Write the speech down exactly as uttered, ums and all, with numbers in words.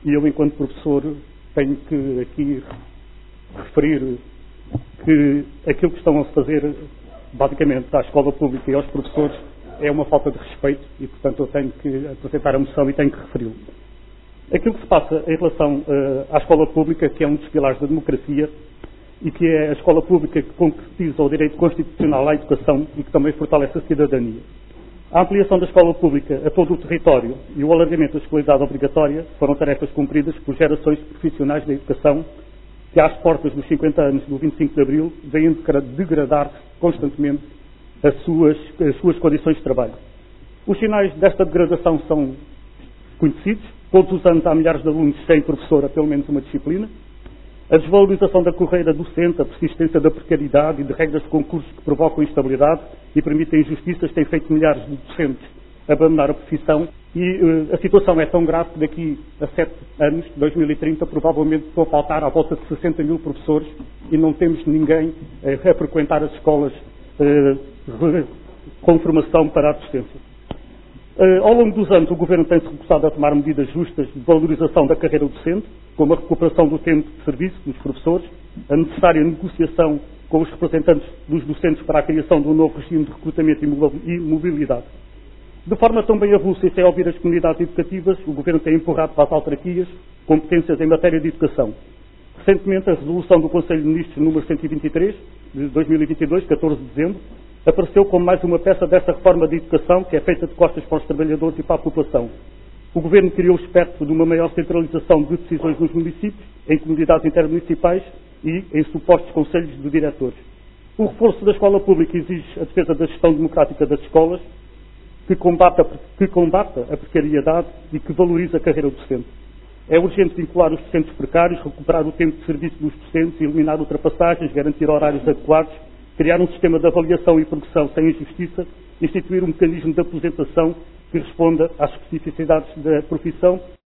e eu, enquanto professor, tenho que aqui referir que aquilo que estão a fazer, basicamente, à escola pública e aos professores é uma falta de respeito e, portanto, eu tenho que apresentar a moção e tenho que referi-lo. Aquilo que se passa em relação uh, à escola pública, que é um dos pilares da democracia e que é a escola pública que concretiza o direito constitucional à educação e que também fortalece a cidadania. A ampliação da escola pública a todo o território e o alargamento da escolaridade obrigatória foram tarefas cumpridas por gerações de profissionais da educação que, às portas dos cinquenta anos do vinte e cinco de Abril, vêm degradar constantemente as suas, as suas condições de trabalho. Os sinais desta degradação são conhecidos. Todos os anos há milhares de alunos sem professor a pelo menos uma disciplina. A desvalorização da carreira docente, a persistência da precariedade e de regras de concursos que provocam instabilidade e permitem injustiças têm feito milhares de docentes abandonar a profissão e uh, a situação é tão grave que daqui a sete anos, dois mil e trinta, provavelmente vão faltar à volta de sessenta mil professores e não temos ninguém uh, a frequentar as escolas uh, com formação para a docência. Uh, ao longo dos anos, o Governo tem-se recusado a tomar medidas justas de valorização da carreira docente, como a recuperação do tempo de serviço dos professores, a necessária negociação com os representantes dos docentes para a criação de um novo regime de recrutamento e mobilidade. De forma tão bem avulsa e sem ouvir as comunidades educativas, o Governo tem empurrado para as autarquias competências em matéria de educação. Recentemente, a resolução do Conselho de Ministros número cento e vinte e três, de dois mil e vinte e dois, catorze de dezembro, apareceu como mais uma peça dessa reforma de educação que é feita de costas para os trabalhadores e para a população. O Governo criou o espectro de uma maior centralização de decisões nos municípios, em comunidades intermunicipais e em supostos conselhos de diretores. O reforço da escola pública exige a defesa da gestão democrática das escolas, que combata, que combata a precariedade e que valoriza a carreira docente. É urgente vincular os docentes precários, recuperar o tempo de serviço dos docentes, eliminar ultrapassagens, garantir horários adequados, criar um sistema de avaliação e progressão sem injustiça, instituir um mecanismo de aposentação que responda às especificidades da profissão